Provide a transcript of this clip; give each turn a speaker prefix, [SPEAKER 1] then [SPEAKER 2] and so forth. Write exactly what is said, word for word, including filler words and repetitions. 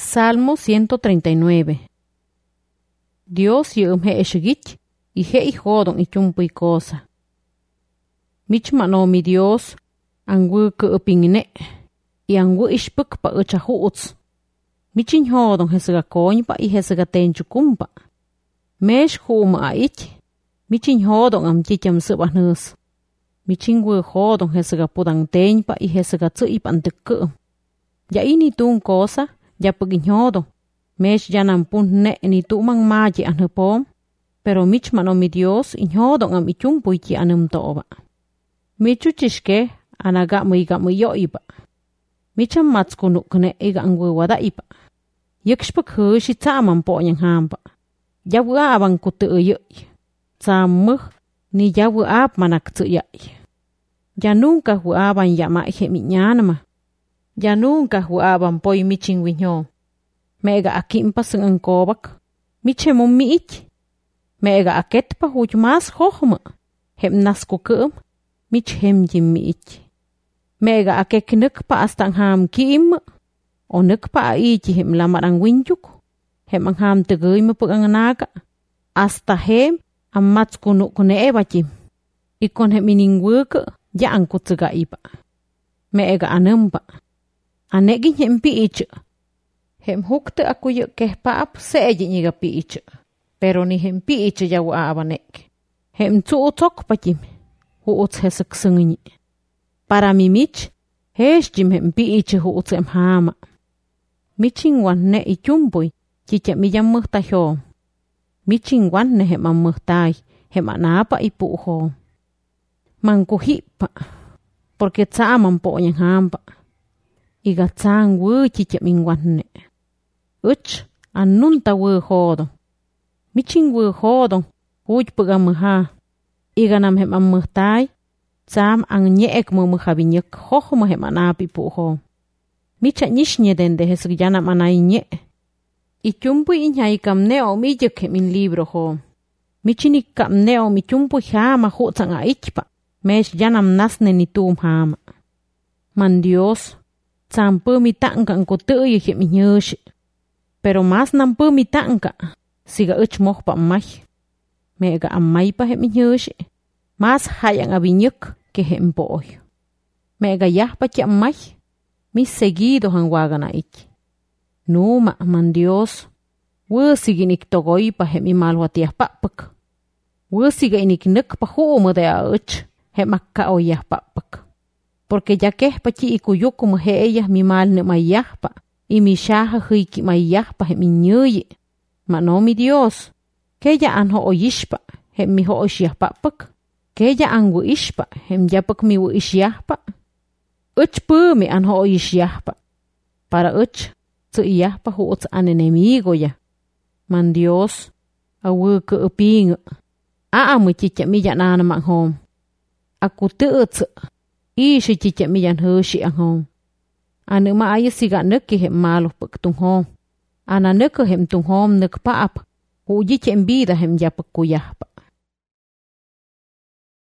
[SPEAKER 1] Salmo ciento treinta y nueve. Dios yum he eshigich y he ihodon y chumpu y cosa. Mich mano mi Dios angu ke upingne y angu ishpuk pa uchahuts. Michin hodon hesga koñpa y hesga tenchukumpa. Mesh hum a ich. Michin hodon am chicham subanus. Michin wu hodon hesga pudang teñpa y hesga tsu ipantekum. Ya ini tun cosa, ya pagin hodon. Mesh janam pun ne ni tu mang maji anhepom. Pero mich mano mi Dios in hodon am ichumpu ichi anum toba. Michu chishke anaga muiga muyo iba. Micham matskunu kune iga angwe wada iba. Yekshpak hushi tsaman po nyang hamba. Yawu abang kutu yoy. Tsamuh ni yawu ab manak tsu yay. Ya nunca huaban yama ihe minyanama. Ya nunca huaban poi michin winyo. Mega akimpa sing angkobak. Miche mum mi ich. Mega aketpa huj mas hohma. Hem naskukum. Mich hem jim mi ich. Mega akek nukpa astang ham kim. O nukpa a ichi hem lamarang winjuk. Hem ang ham tegoy mo pag ang naga. Asta hem ang matskunu kune eba jim. Ikon hem iningwuk ya ang kutsuga iba. Mega anumba. Anegin hem pi ich. Hem hukte aku yuk keh paap seeji niga pi ich. Pero ni hem pi ich yawa abanek. Hem tsu utok pa jim. Huuts hesek sungni. Para mi mich, hesh jim hem pi ich huuts em hama. Michin wan ne ichumboy, chicha miyam muhta ho. Michin wan ne hem am muhtay, hem anapa ipu ho. Mankuhipa, porque tsaman po nyang hamba. Iga tsang wu chicha min wan ne. Uch, anunta wu hodon. Michin wu hodon, huj pagam ha. Iga nam hem am muhtay, tsam ang nyeek mo muhabinyek hoho mo hem anapi pu ho. Micha nishne dende hesgyana manaiñe. Y chumpu iña ikam neo mi yek min libro ho. Michini kam neo mi chumpu hama hutsang a ichpa. Mesh janam nasne ni tum hama. Man Dios, tsampu mi tanka ang kutu yek mi nyushi. Pero mas nampu mi tanka, siga uch mohpa mach. Mega amay pa hem nyushi. Mas hayang abinyuk ke hem boy. Mega yahpa ki amay. Mis seguido han wagana ich. Numa man Dios. Wusiga inik togoy pa hem imalwatiah papak. Wusiga inik nuk pa humo de a uch. Hem akka oyah papak. Porque ya que pa chi ikuyuku mo he ella mi mal ne mayahpa. Y mi shaha huiki mayahpa hem inyuyi. Mano mi Dios. Que ya anho oyishpa. Hem mi ho oshiah papak. Que ya angu ishpa. Hem yapak mi wu ishiahpa. Uch pu mi anho ishiahpa. Para uch, tsu iahpa huuts an enemigo ya. Man Dios, a wuke upinga. A amu chicha mi yan anamang hom. Aku tuutsu, ishi chicha mi yan hushi ang hom. Anu ma ayo siga nuki hem malo pag tung hom. Ana nuku hem tung hom nuk paap. Huji chen bida hem yapak kuyahpa.